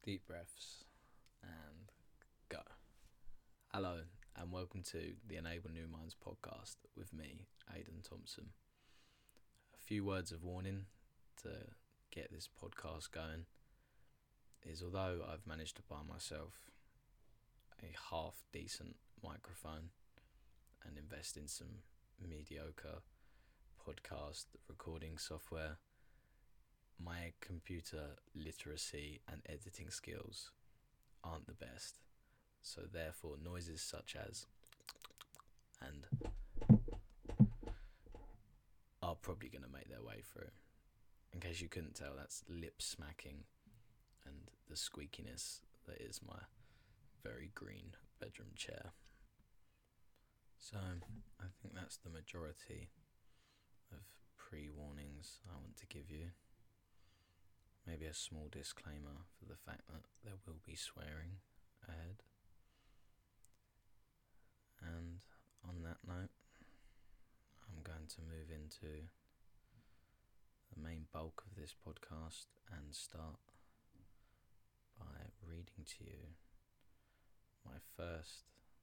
Deep breaths and go. Hello and welcome to the Enable New Minds podcast with me, Aidan Thompson. A few words of warning to get this podcast going is although I've managed to buy myself a half decent microphone and invest in some mediocre podcast recording software, my computer literacy and editing skills aren't the best. So therefore noises such as and are probably going to make their way through. In case you couldn't tell, that's lip smacking and the squeakiness that is my very green bedroom chair. So I think that's the majority of pre-warnings I want to give you. Maybe a small disclaimer for the fact that there will be swearing ahead. And on that note, I'm going to move into the main bulk of this podcast and start by reading to you my first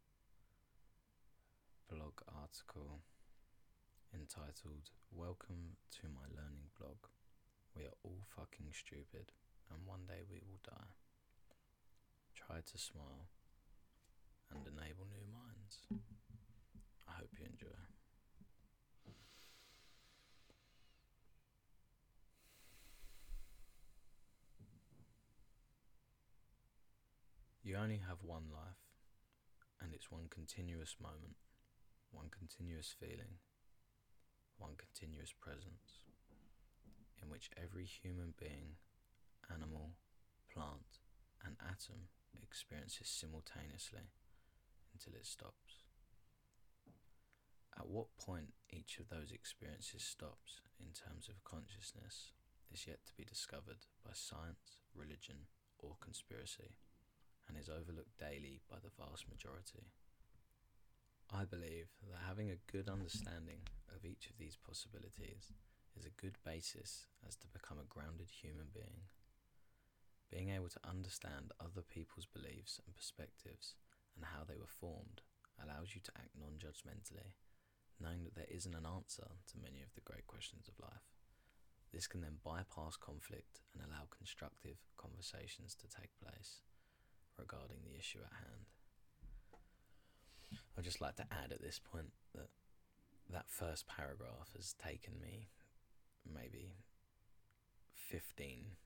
blog article entitled "Welcome to my learning blog. We are all fucking stupid and one day we will die. Try to smile and enable new minds." I hope you enjoy. You only have one life, and it's one continuous moment, one continuous feeling, one continuous presence, in which every human being, animal, plant, and atom experiences simultaneously until it stops. At what point each of those experiences stops in terms of consciousness is yet to be discovered by science, religion, or conspiracy, and is overlooked daily by the vast majority. I believe that having a good understanding of each of these possibilities is a good basis as to become a grounded human being. Being able to understand other people's beliefs and perspectives and how they were formed allows you to act non-judgmentally, knowing that there isn't an answer to many of the great questions of life. This can then bypass conflict and allow constructive conversations to take place regarding the issue at hand. I'd just like to add at this point that that first paragraph has taken me maybe 15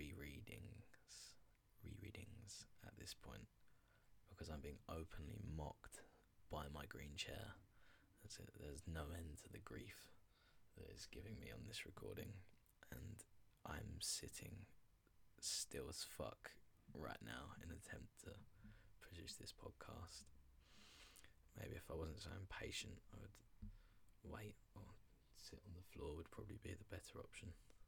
rereadings at this point, because I'm being openly mocked by my green chair. That's it. There's no end to the grief that is giving me on this recording, and I'm sitting still as fuck right now in an attempt to produce this podcast. Maybe if I wasn't so impatient, I would wait or sit on the floor would probably be the better option.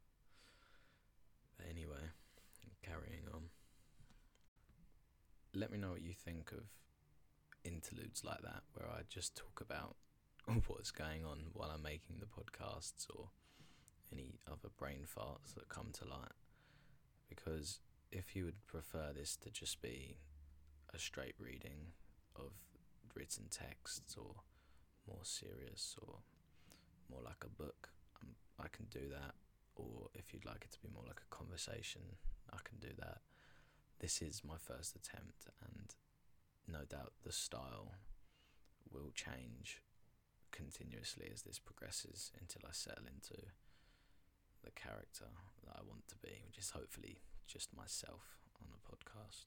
But anyway, carrying on. Let me know what you think of interludes like that, where I just talk about what's going on while I'm making the podcasts, or any other brain farts that come to light. Because if you would prefer this to just be a straight reading of written texts, or more serious, or more like a book, I can do that. Or if you'd like it to be more like a conversation, I can do that. This is my first attempt, and no doubt the style will change continuously as this progresses until I settle into the character that I want to be, which is hopefully just myself on the podcast.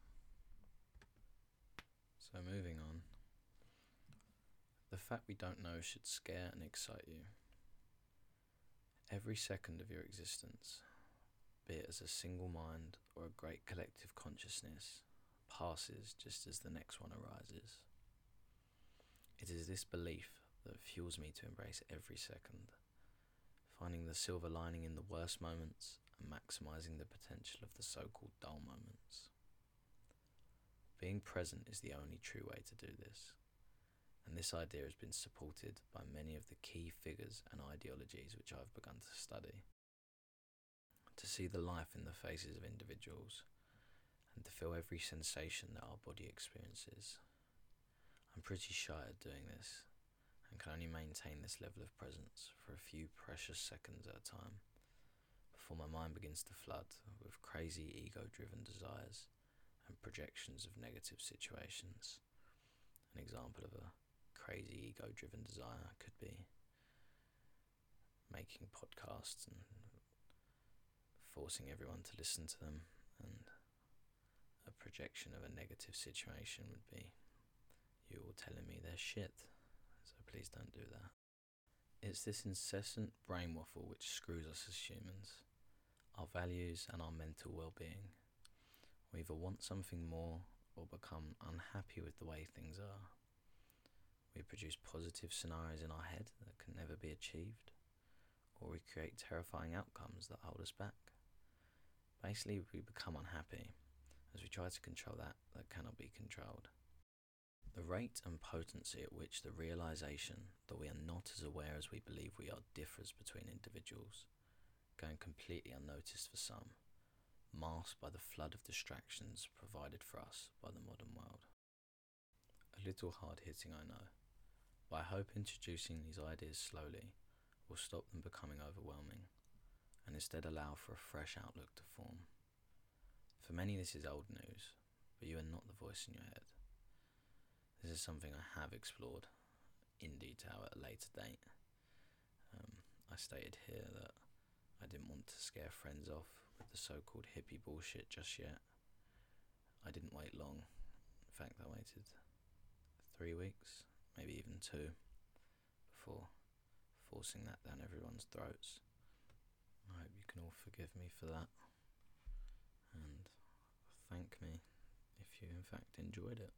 So moving on. The fact we don't know should scare and excite you. Every second of your existence, be it as a single mind or a great collective consciousness, passes just as the next one arises. It is this belief that fuels me to embrace every second, finding the silver lining in the worst moments and maximising the potential of the so-called dull moments. Being present is the only true way to do this, and this idea has been supported by many of the key figures and ideologies which I've begun to study. To see the life in the faces of individuals, and to feel every sensation that our body experiences. I'm pretty shy at doing this, and can only maintain this level of presence for a few precious seconds at a time, before my mind begins to flood with crazy ego-driven desires and projections of negative situations. An example of a crazy ego-driven desire could be making podcasts and forcing everyone to listen to them, and a projection of a negative situation would be you all telling me they're shit, so please don't do that. It's this incessant brain waffle which screws us as humans, our values and our mental well-being. We either want something more or become unhappy with the way things are. We produce positive scenarios in our head that can never be achieved, or we create terrifying outcomes that hold us back. Basically, we become unhappy as we try to control that cannot be controlled. The rate and potency at which the realization that we are not as aware as we believe we are differs between individuals, going completely unnoticed for some, masked by the flood of distractions provided for us by the modern world. A little hard-hitting, I know, but I hope introducing these ideas slowly will stop them becoming overwhelming, and instead allow for a fresh outlook to form. For many this is old news, but you are not the voice in your head. This is something I have explored in detail at a later date. I stated here that I didn't want to scare friends off with the so-called hippie bullshit just yet. I didn't wait long. In fact, I waited 3 weeks, maybe even 2, before forcing that down everyone's throats. I hope you can all forgive me for that, and thank me if you in fact enjoyed it.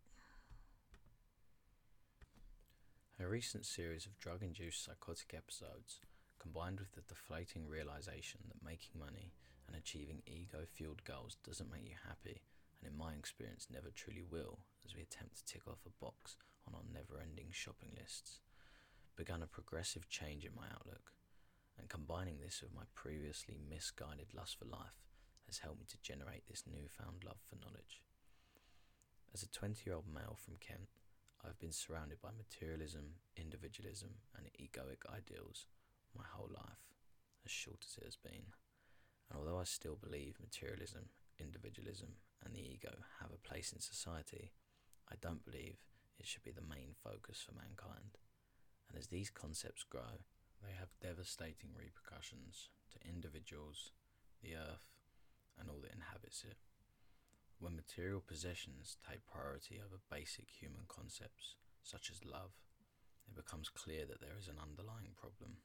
A recent series of drug-induced psychotic episodes, combined with the deflating realization that making money and achieving ego-fueled goals doesn't make you happy, and in my experience never truly will, as we attempt to tick off a box on our never-ending shopping lists, began a progressive change in my outlook, and combining this with my previously misguided lust for life has helped me to generate this newfound love for knowledge. As a 20-year-old male from Kent, I've been surrounded by materialism, individualism and egoic ideals my whole life, as short as it has been. And although I still believe materialism, individualism and the ego have a place in society, I don't believe it should be the main focus for mankind. And as these concepts grow, they have devastating repercussions to individuals, the earth, and all that inhabits it. When material possessions take priority over basic human concepts, such as love, it becomes clear that there is an underlying problem.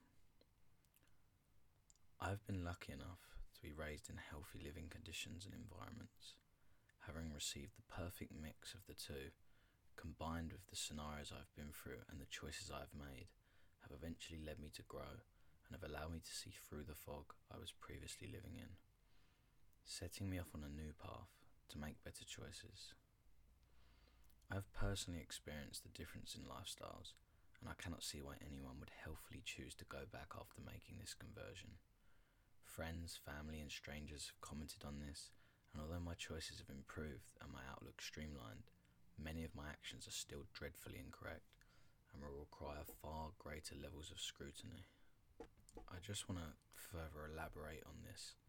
I've been lucky enough to be raised in healthy living conditions and environments, having received the perfect mix of the two, combined with the scenarios I've been through and the choices I've made, have eventually led me to grow and have allowed me to see through the fog I was previously living in, setting me off on a new path to make better choices. I've personally experienced the difference in lifestyles, and I cannot see why anyone would healthily choose to go back after making this conversion. Friends, family and strangers have commented on this, and although my choices have improved and my outlook streamlined, many of my actions are still dreadfully incorrect and will require far greater levels of scrutiny. I just want to further elaborate on this.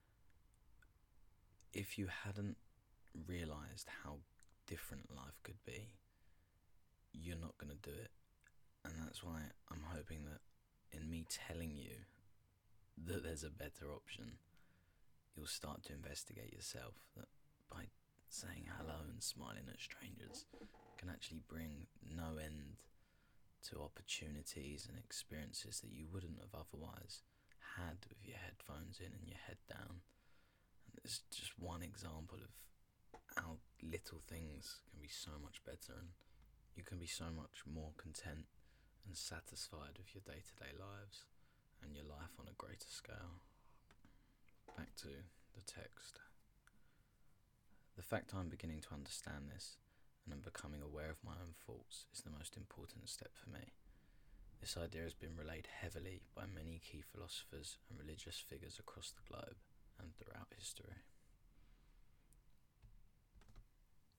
If you hadn't realised how different life could be, you're not going to do it. And that's why I'm hoping that in me telling you that there's a better option, you'll start to investigate yourself, that by saying hello and smiling at strangers can actually bring no end to opportunities and experiences that you wouldn't have otherwise had with your headphones in and your head down. And it's just one example of how little things can be so much better, and you can be so much more content and satisfied with your day-to-day lives and your life on a greater scale. Back to the text. The fact I'm beginning to understand this and am becoming aware of my own faults is the most important step for me. This idea has been relayed heavily by many key philosophers and religious figures across the globe and throughout history.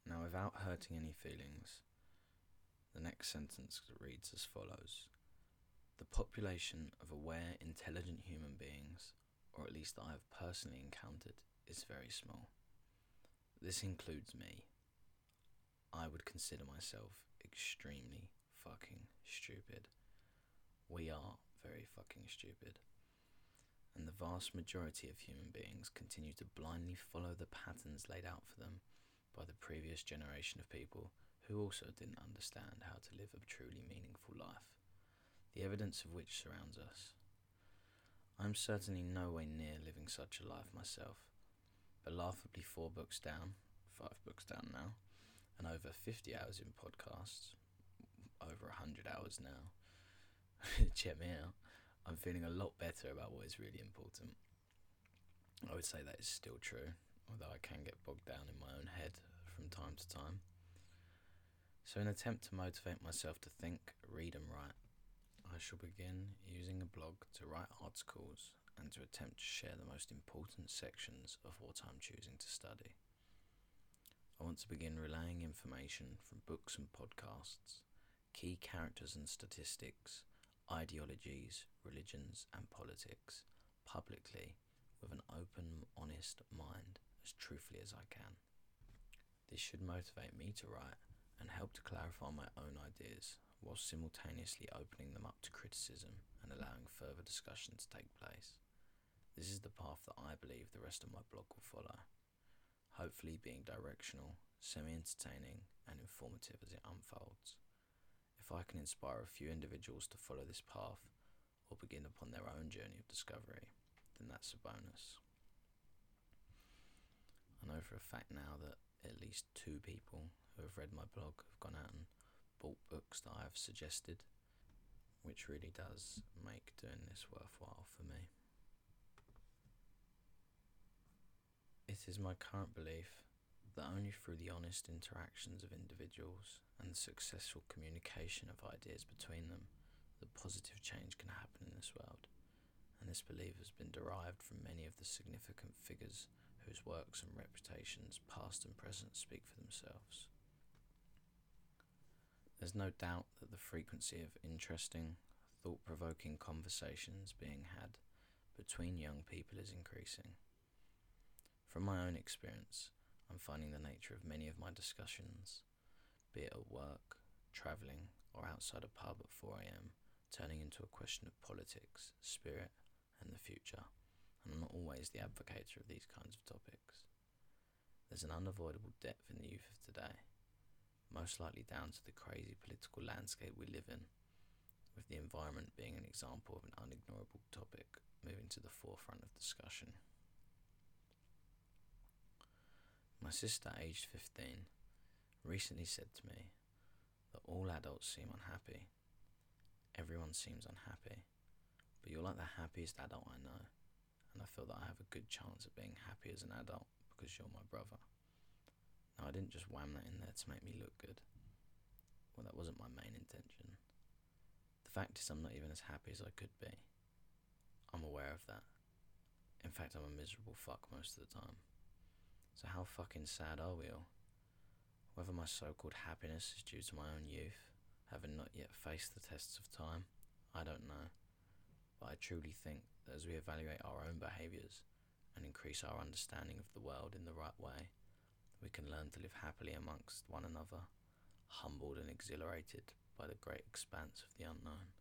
Now, without hurting any feelings, the next sentence reads as follows. The population of aware, intelligent human beings, or at least that I have personally encountered, is very small. This includes me. I would consider myself extremely fucking stupid. We are very fucking stupid. And the vast majority of human beings continue to blindly follow the patterns laid out for them by the previous generation of people who also didn't understand how to live a truly meaningful life, the evidence of which surrounds us. I'm certainly no way near living such a life myself, but laughably 5 books down now, and over 50 hours in podcasts, over 100 hours now, check me out, I'm feeling a lot better about what is really important. I would say that is still true, although I can get bogged down in my own head from time to time. So in an attempt to motivate myself to think, read and write, I shall begin using a blog to write articles and to attempt to share the most important sections of what I'm choosing to study. I want to begin relaying information from books and podcasts, key characters and statistics, ideologies, religions and politics, publicly, with an open, honest mind, as truthfully as I can. This should motivate me to write and help to clarify my own ideas, while simultaneously opening them up to criticism and allowing further discussion to take place. This is the path that I believe the rest of my blog will follow, hopefully being directional, semi-entertaining and informative as it unfolds. If I can inspire a few individuals to follow this path or begin upon their own journey of discovery, then that's a bonus. I know for a fact now that at least 2 people who have read my blog have gone out and bought books that I have suggested, which really does make doing this worthwhile for me. It is my current belief that only through the honest interactions of individuals and the successful communication of ideas between them that positive change can happen in this world, and this belief has been derived from many of the significant figures whose works and reputations, past and present, speak for themselves. There's no doubt that the frequency of interesting, thought-provoking conversations being had between young people is increasing. From my own experience, I'm finding the nature of many of my discussions, be it at work, travelling, or outside a pub at 4 a.m, turning into a question of politics, spirit, and the future, and I'm not always the advocator of these kinds of topics. There's an unavoidable depth in the youth of today, most likely down to the crazy political landscape we live in, with the environment being an example of an unignorable topic moving to the forefront of discussion. My sister, aged 15, recently said to me that all adults seem unhappy. Everyone seems unhappy, but you're like the happiest adult I know, and I feel that I have a good chance of being happy as an adult because you're my brother. Now, I didn't just wham that in there to make me look good. Well, that wasn't my main intention. The fact is, I'm not even as happy as I could be. I'm aware of that. In fact, I'm a miserable fuck most of the time. So how fucking sad are we all? Whether my so-called happiness is due to my own youth, having not yet faced the tests of time, I don't know. But I truly think that as we evaluate our own behaviours and increase our understanding of the world in the right way, we can learn to live happily amongst one another, humbled and exhilarated by the great expanse of the unknown.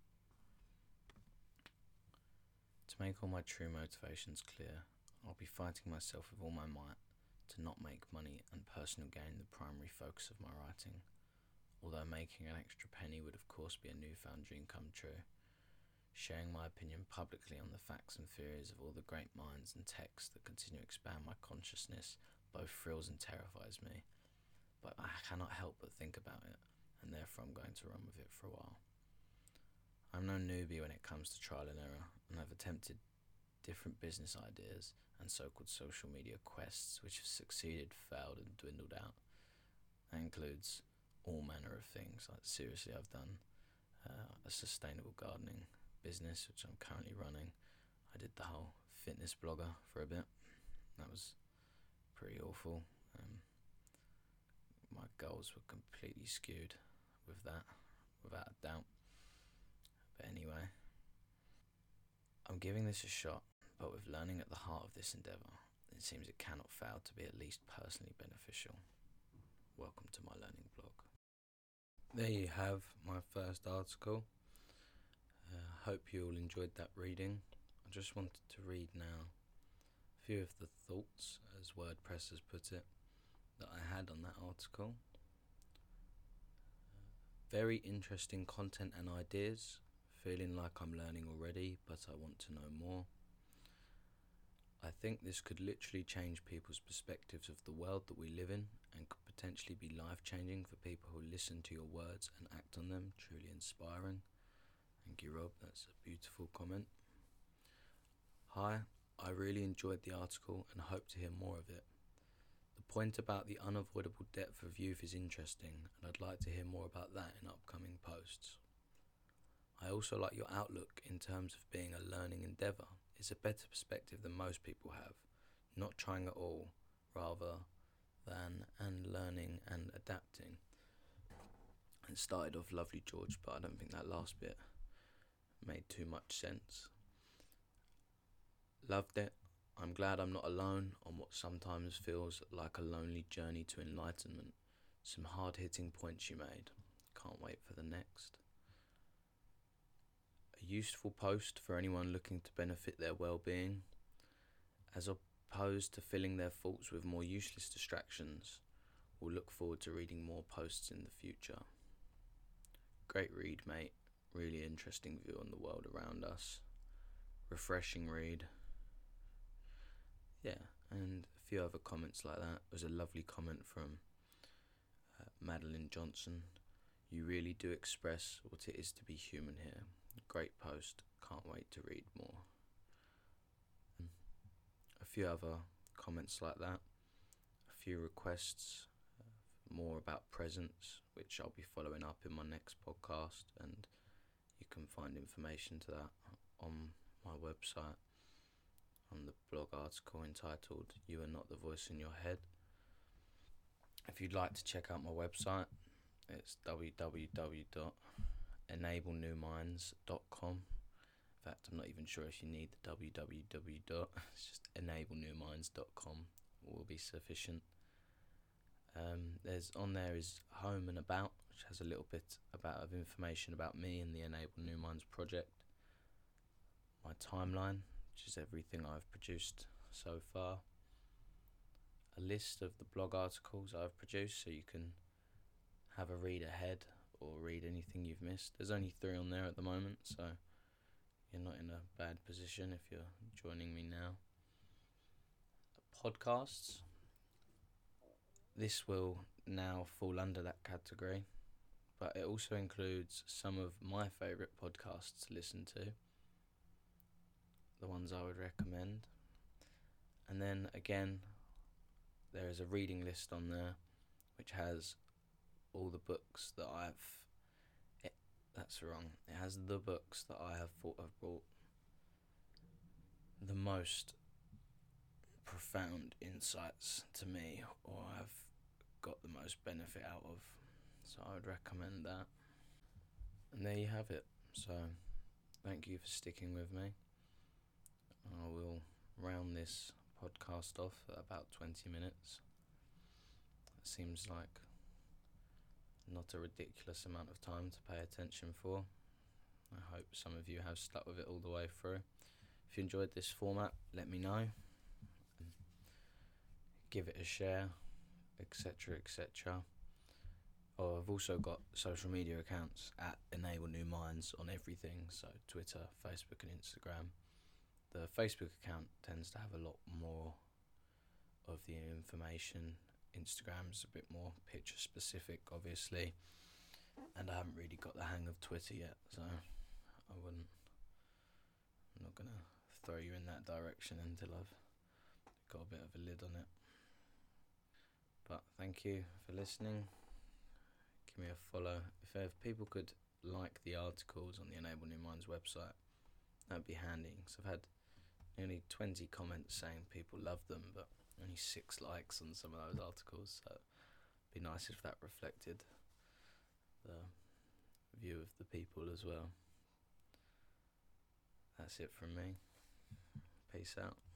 To make all my true motivations clear, I'll be fighting myself with all my might to not make money and personal gain the primary focus of my writing, although making an extra penny would of course be a newfound dream come true. Sharing my opinion publicly on the facts and theories of all the great minds and texts that continue to expand my consciousness both thrills and terrifies me, but I cannot help but think about it, and therefore I'm going to run with it for a while. I'm no newbie when it comes to trial and error, and I've attempted different business ideas and so-called social media quests which have succeeded, failed and dwindled out. That includes all manner of things. Like seriously, I've done a sustainable gardening business which I'm currently running. I did the whole fitness blogger for a bit. That was pretty awful. my goals were completely skewed with that, without a doubt. But anyway, I'm giving this a shot, but with learning at the heart of this endeavour, it seems it cannot fail to be at least personally beneficial. Welcome to my learning blog. There you have my first article. Hope you all enjoyed that reading. I just wanted to read now a few of the thoughts, as WordPress has put it, that I had on that article. Very interesting content and ideas. Feeling like I'm learning already, but I want to know more. I think this could literally change people's perspectives of the world that we live in and could potentially be life-changing for people who listen to your words and act on them. Truly inspiring. Thank you, Rob. That's a beautiful comment. Hi, I really enjoyed the article and hope to hear more of it. The point about the unavoidable depth of youth is interesting, and I'd like to hear more about that in upcoming posts. I also like your outlook in terms of being a learning endeavour. It's a better perspective than most people have, not trying at all, rather than and learning and adapting. It started off lovely, George, but I don't think that last bit made too much sense. Loved it. I'm glad I'm not alone on what sometimes feels like a lonely journey to enlightenment. Some hard-hitting points you made. Can't wait for the next. A useful post for anyone looking to benefit their well-being, as opposed to filling their thoughts with more useless distractions. We'll look forward to reading more posts in the future. Great read, mate. Really interesting view on the world around us. Refreshing read. Yeah, and a few other comments like that. There's a lovely comment from Madeline Johnson. You really do express what it is to be human here. Great post. Can't wait to read more. A few other comments like that. A few requests, more about presents, which I'll be following up in my next podcast, and you can find information to that on my website, on the blog article entitled You Are Not the Voice in Your Head. If you'd like to check out my website, it's www.enablenewminds.com. In fact, I'm not even sure if you need the www. It's just enablenewminds.com will be sufficient. There's on there is home and about, which has a little bit of information about me and the Enable New Minds project. My timeline, which is everything I've produced so far. A list of the blog articles I've produced, so you can have a read ahead or read anything you've missed. There's only 3 on there at the moment, so you're not in a bad position if you're joining me now. Podcasts. This will now fall under that category, but it also includes some of my favourite podcasts to listen to, the ones I would recommend. And then again, there is a reading list on there which has all the books that it has the books that I have thought have brought the most profound insights to me, or have got the most benefit out of. So I would recommend that. And there you have it. So thank you for sticking with me. I will round this podcast off at about 20 minutes. It seems like not a ridiculous amount of time to pay attention for. I hope some of you have stuck with it all the way through. If you enjoyed this format, let me know. Give it a share, etc, etc. Oh, I've also got social media accounts at Enable New Minds on everything, so Twitter, Facebook and Instagram. The Facebook account tends to have a lot more of the information. Instagram's a bit more picture specific, obviously, and I haven't really got the hang of Twitter yet, so I'm not going to throw you in that direction until I've got a bit of a lid on it. But thank you for listening. Give me a follow. If people could like the articles on the Enable New Minds website, that'd be handy, because I've had nearly 20 comments saying people love them, but only 6 likes on some of those articles, so be nice if that reflected the view of the people as well. That's it from me. Peace out.